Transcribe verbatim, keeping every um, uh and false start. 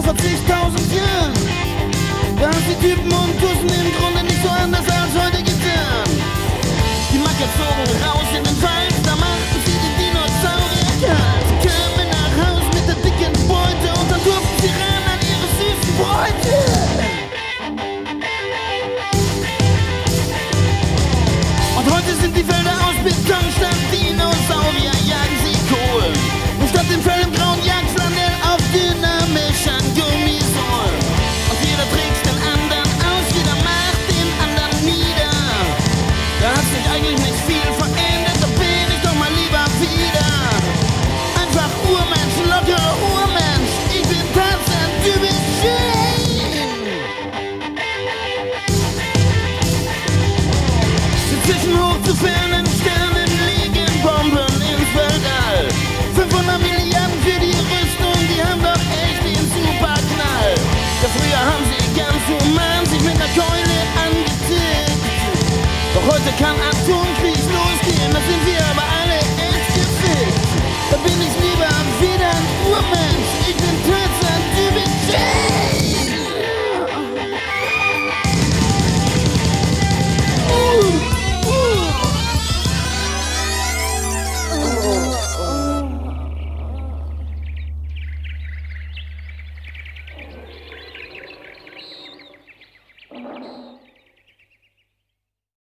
vor zigtausend Jahren. Da haben die Typen und Tussen im Grunde nicht so anders als heute getan. Die Macker zogen raus in den Wald, da machten sie die Dinosaurier kalt. Sie kamen nach Haus mit der dicken Beute und dann durften sie ran an ihre süßen Bräute. Und heute sind die Felder aus Beton, statt Dinosaurier jagen sie Kohl. Und statt dem Fell im grauen Jagdflanell auf dynamischen Gummisohlen. Und jeder trägt den anderen aus, jeder macht den anderen nieder. Da hat sich eigentlich nicht viel verändert, da bin ich doch mal lieber wieder. Einfach Urmensch, lockerer Urmensch, ich bin Tarzan, du bist Jane. Zwischen hoch zu fernen Sternen liegen Bomben ins Weltall. fünfhundert Milliarden für die Rüstung, die haben doch echt den Superknall. Ja, früher haben sie ganz human sich mit ner Keule angetickt. Doch heute kann Atomkrieg losgehen, da sind wir aber alle echt gefickt. Da bin ich lieber wieder ein Urmensch.